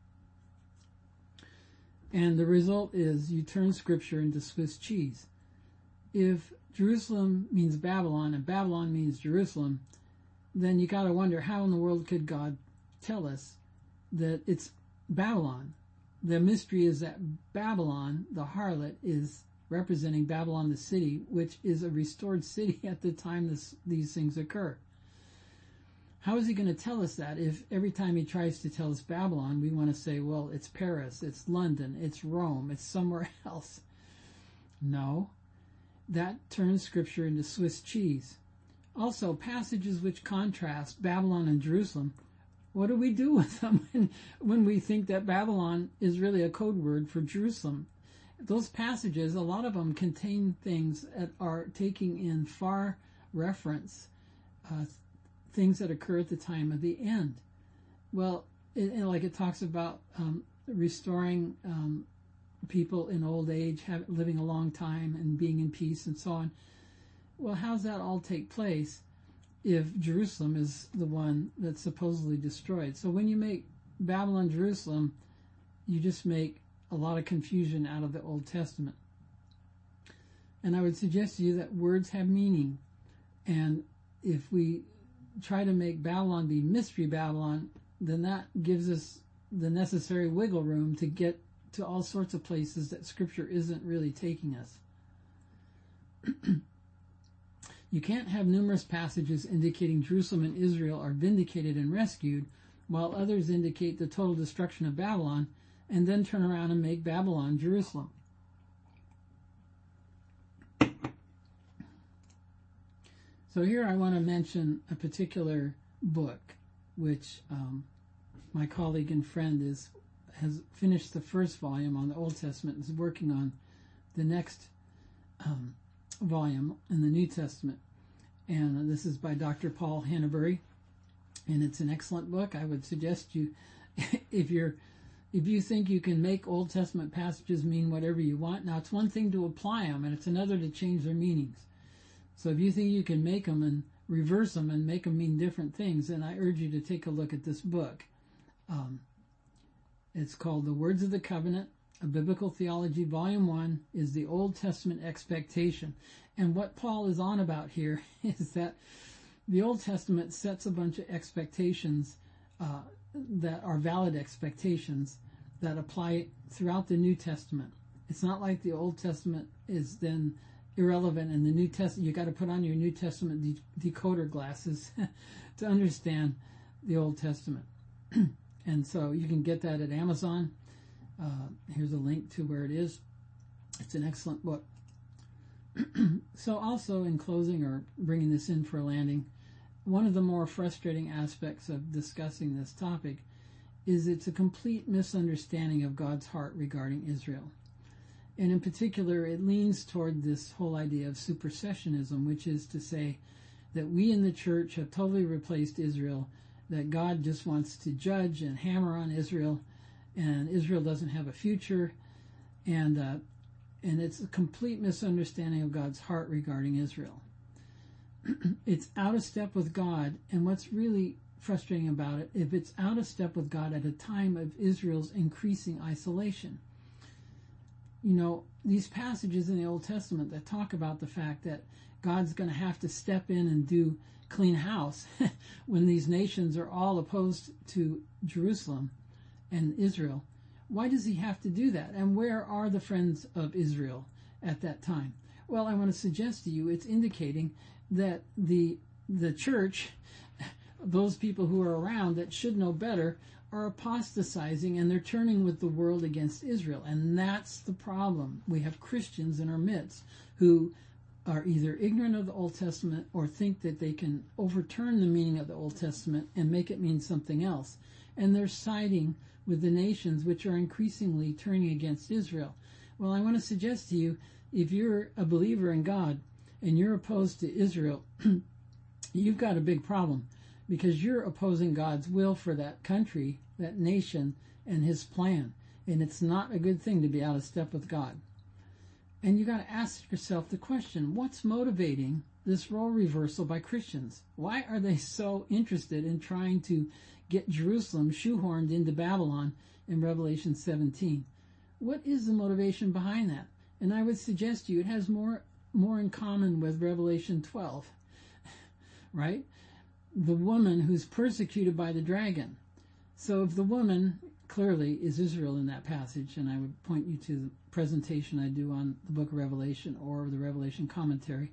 And the result is you turn Scripture into Swiss cheese. If Jerusalem means Babylon and Babylon means Jerusalem, then you got to wonder how in the world could God tell us that it's Babylon? The mystery is that Babylon, the harlot, is representing Babylon the city, which is a restored city at the time these things occur. How is he going to tell us that if every time he tries to tell us Babylon, we want to say, well, it's Paris, it's London, it's Rome, it's somewhere else? No. That turns Scripture into Swiss cheese. Also, passages which contrast Babylon and Jerusalem, what do we do with them when we think that Babylon is really a code word for Jerusalem? Those passages, a lot of them contain things that are taking in far reference, things that occur at the time of the end. Well, like it talks about restoring people in old age, living a long time and being in peace and so on. Well, how does that all take place if Jerusalem is the one that's supposedly destroyed? So when you make Babylon Jerusalem, you just make a lot of confusion out of the Old Testament. And I would suggest to you that words have meaning. And if we try to make Babylon be Mystery Babylon, then that gives us the necessary wiggle room to get to all sorts of places that Scripture isn't really taking us. You can't have numerous passages indicating Jerusalem and Israel are vindicated and rescued, while others indicate the total destruction of Babylon, and then turn around and make Babylon Jerusalem. So here I want to mention a particular book, which my colleague and friend has finished the first volume on the Old Testament and is working on the next volume in the New Testament. And this is by Dr. Paul Hannabury, and it's an excellent book. I would suggest you, if you think you can make Old Testament passages mean whatever you want. Now, it's one thing to apply them, and it's another to change their meanings. So if you think you can make them and reverse them and make them mean different things, then I urge you to take a look at this book. It's called The Words of the Covenant, A Biblical Theology, Volume 1, is the Old Testament expectation. And what Paul is on about here is that the Old Testament sets a bunch of expectations that are valid expectations that apply throughout the New Testament. It's not like the Old Testament is then irrelevant and the New Testament, you got to put on your New Testament decoder glasses to understand the Old Testament. And so you can get that at Amazon. Here's a link to where it is. It's an excellent book. So also in closing, or bringing this in for a landing, one of the more frustrating aspects of discussing this topic is it's a complete misunderstanding of God's heart regarding Israel. And in particular, it leans toward this whole idea of supersessionism, which is to say that we in the church have totally replaced Israel, that God just wants to judge and hammer on Israel, and Israel doesn't have a future, and it's a complete misunderstanding of God's heart regarding Israel. It's out of step with God, and what's really frustrating about it, if it's out of step with God at a time of Israel's increasing isolation. You know, these passages in the Old Testament that talk about the fact that God's going to have to step in and do clean house when these nations are all opposed to Jerusalem and Israel. Why does he have to do that? And where are the friends of Israel at that time? Well, I want to suggest to you it's indicating that the church, those people who are around that should know better, are apostatizing and they're turning with the world against Israel. And that's the problem. We have Christians in our midst who are either ignorant of the Old Testament or think that they can overturn the meaning of the Old Testament and make it mean something else. And they're siding with the nations which are increasingly turning against Israel. Well, I want to suggest to you, if you're a believer in God and you're opposed to Israel, you've got a big problem, because you're opposing God's will for that country, that nation, and his plan. And it's not a good thing to be out of step with God. And you got to ask yourself the question, what's motivating this role reversal by Christians? Why are they so interested in trying to get Jerusalem shoehorned into Babylon in Revelation 17? What is the motivation behind that? And I would suggest to you it has more in common with Revelation 12, right? The woman who's persecuted by the dragon. So if the woman clearly is Israel in that passage, and I would point you to the presentation I do on the book of Revelation or the Revelation commentary.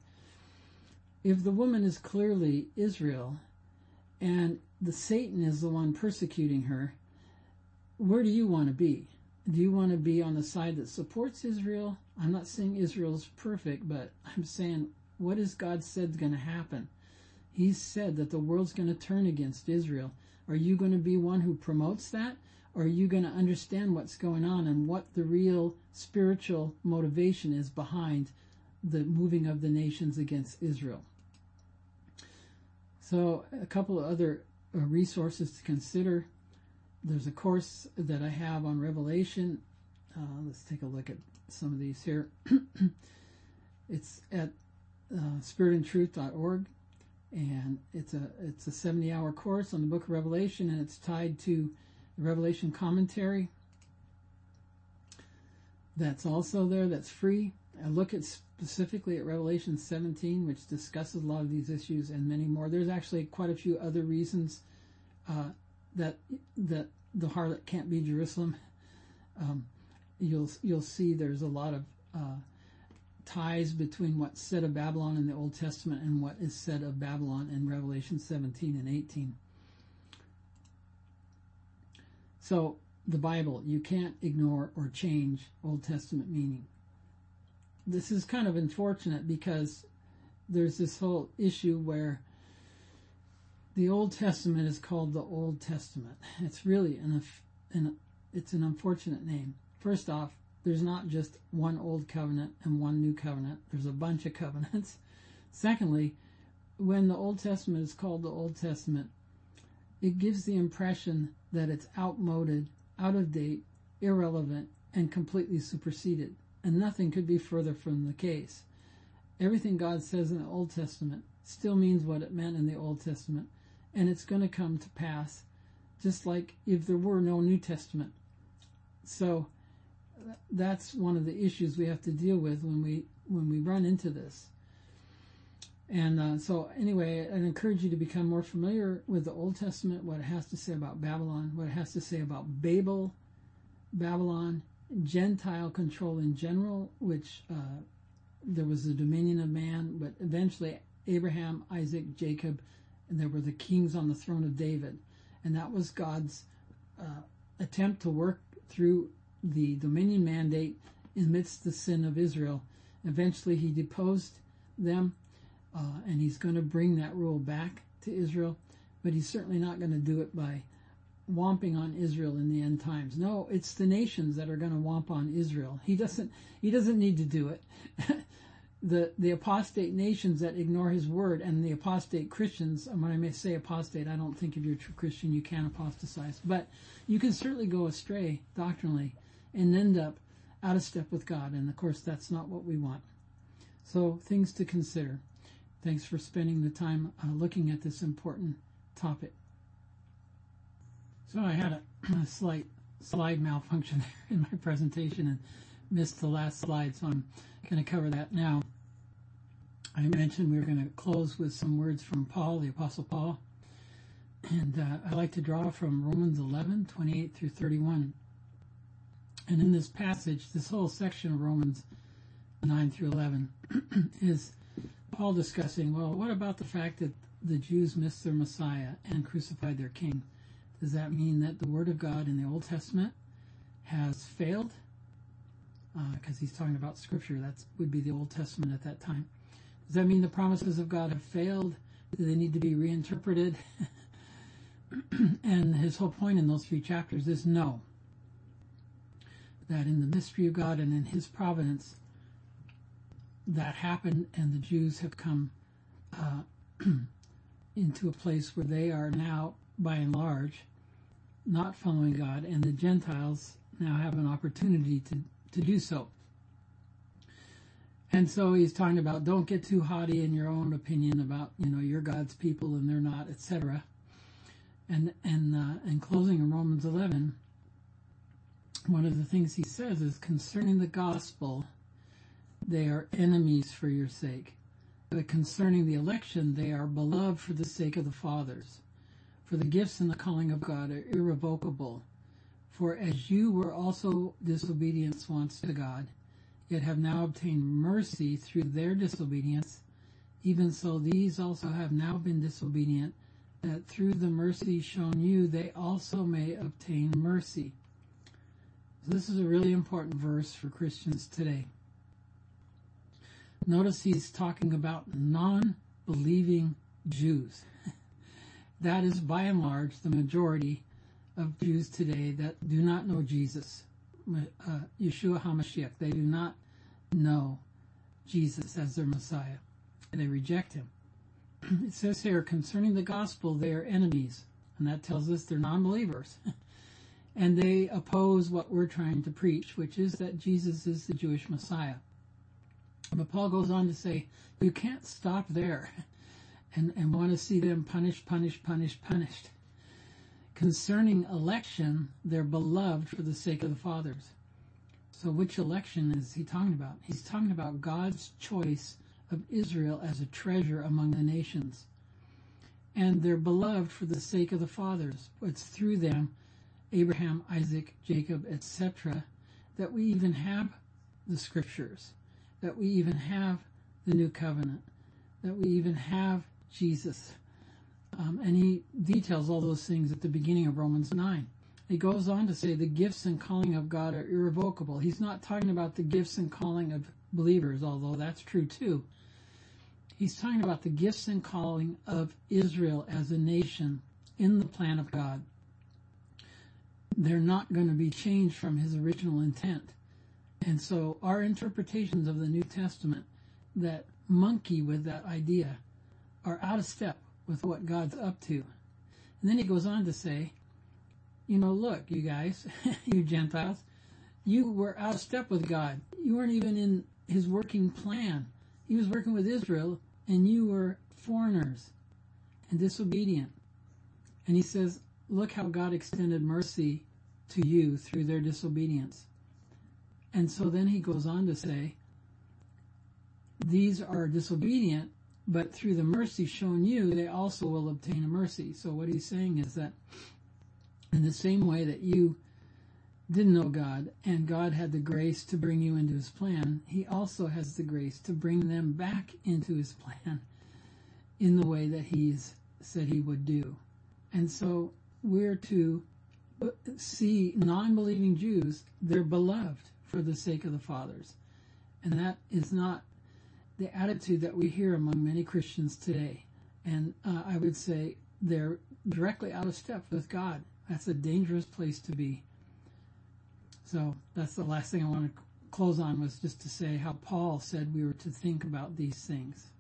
If the woman is clearly Israel and the Satan is the one persecuting her, where do you want to be? Do you want to be on the side that supports Israel? I'm not saying Israel's perfect, but I'm saying, what has God said is going to happen? He said that the world's going to turn against Israel. Are you going to be one who promotes that? Or are you going to understand what's going on and what the real spiritual motivation is behind the moving of the nations against Israel? So a couple of other resources to consider. There's a course that I have on Revelation. Let's take a look at some of these here. It's at spiritandtruth.org. And it's a 70-hour course on the book of Revelation, and it's tied to the Revelation commentary. That's also there. That's free. I look at specifically at Revelation 17, which discusses a lot of these issues and many more. There's actually quite a few other reasons that the harlot can't be Jerusalem. You'll see there's a lot of ties between what's said of Babylon in the Old Testament and what is said of Babylon in Revelation 17 and 18. So the Bible, you can't ignore or change Old Testament meaning. This is kind of unfortunate because there's this whole issue where the Old Testament is called the Old Testament. It's really it's an unfortunate name. First off, there's not just one Old Covenant and one New Covenant. There's a bunch of covenants. Secondly, when the Old Testament is called the Old Testament, it gives the impression that it's outmoded, out of date, irrelevant, and completely superseded. And nothing could be further from the case. Everything God says in the Old Testament still means what it meant in the Old Testament, and it's going to come to pass, just like if there were no New Testament. So that's one of the issues we have to deal with when we run into this. And so anyway, I'd encourage you to become more familiar with the Old Testament, what it has to say about Babylon, what it has to say about Babylon, Gentile control in general, which there was the dominion of man, but eventually Abraham, Isaac, Jacob, and there were the kings on the throne of David. And that was God's attempt to work through the dominion mandate amidst the sin of Israel. Eventually he deposed them, and he's going to bring that rule back to Israel, but he's certainly not going to do it by womping on Israel in the end times. No, it's the nations that are going to womp on Israel. He doesn't need to do it. The apostate nations that ignore his word, and the apostate Christians, and when I may say apostate, I don't think if you're a true Christian you can apostatize, but you can certainly go astray doctrinally and end up out of step with God, and of course that's not what we want. So things to consider. Thanks for spending the time looking at this important topic. So I had a slight slide malfunction in my presentation and missed the last slide, so I'm going to cover that now. I mentioned we were going to close with some words from Paul, the Apostle Paul, and I'd like to draw from Romans 11, 28 through 31. And in this passage, this whole section of Romans 9 through 11 is Paul discussing, well, what about the fact that the Jews missed their Messiah and crucified their king? Does that mean that the Word of God in the Old Testament has failed? Because he's talking about Scripture. That would be the Old Testament at that time. Does that mean the promises of God have failed? Do they need to be reinterpreted? And his whole point in those 3 chapters is no. That in the mystery of God and in his providence, that happened, and the Jews have come into a place where they are now, by and large, not following God, and the Gentiles now have an opportunity to do so. And so he's talking about don't get too haughty in your own opinion about, you're God's people and they're not, etc. And in closing in Romans 11, one of the things he says is concerning the gospel, they are enemies for your sake. But concerning the election, they are beloved for the sake of the fathers. For the gifts and the calling of God are irrevocable. For as you were also disobedient once to God, yet have now obtained mercy through their disobedience, even so these also have now been disobedient, that through the mercy shown you they also may obtain mercy. So this is a really important verse for Christians today. Notice he's talking about non-believing Jews. That is, by and large, the majority of Jews today that do not know Jesus, Yeshua HaMashiach. They do not know Jesus as their Messiah, and they reject him. It says here, concerning the gospel, they are enemies, and that tells us they're non-believers. And they oppose what we're trying to preach, which is that Jesus is the Jewish Messiah. But Paul goes on to say, you can't stop there and want to see them punished. Concerning election, they're beloved for the sake of the fathers. So which election is he talking about? He's talking about God's choice of Israel as a treasure among the nations. And they're beloved for the sake of the fathers. It's through them, Abraham, Isaac, Jacob, etc., that we even have the Scriptures, that we even have the New Covenant, that we even have Jesus. And he details all those things at the beginning of Romans 9. He goes on to say the gifts and calling of God are irrevocable. He's not talking about the gifts and calling of believers, although that's true too. He's talking about the gifts and calling of Israel as a nation in the plan of God. They're not going to be changed from his original intent. And so our interpretations of the New Testament that monkey with that idea are out of step with what God's up to. And then he goes on to say, look, you guys, you Gentiles, you were out of step with God. You weren't even in his working plan. He was working with Israel, and you were foreigners and disobedient. And he says, look how God extended mercy to you through their disobedience. And so then he goes on to say, these are disobedient, but through the mercy shown you, they also will obtain a mercy. So what he's saying is that in the same way that you didn't know God and God had the grace to bring you into his plan, he also has the grace to bring them back into his plan in the way that he's said he would do. And so we're to see non-believing Jews, they're beloved for the sake of the fathers. And that is not the attitude that we hear among many Christians today. And I would say they're directly out of step with God. That's a dangerous place to be. So that's the last thing I want to close on, was just to say how Paul said we were to think about these things.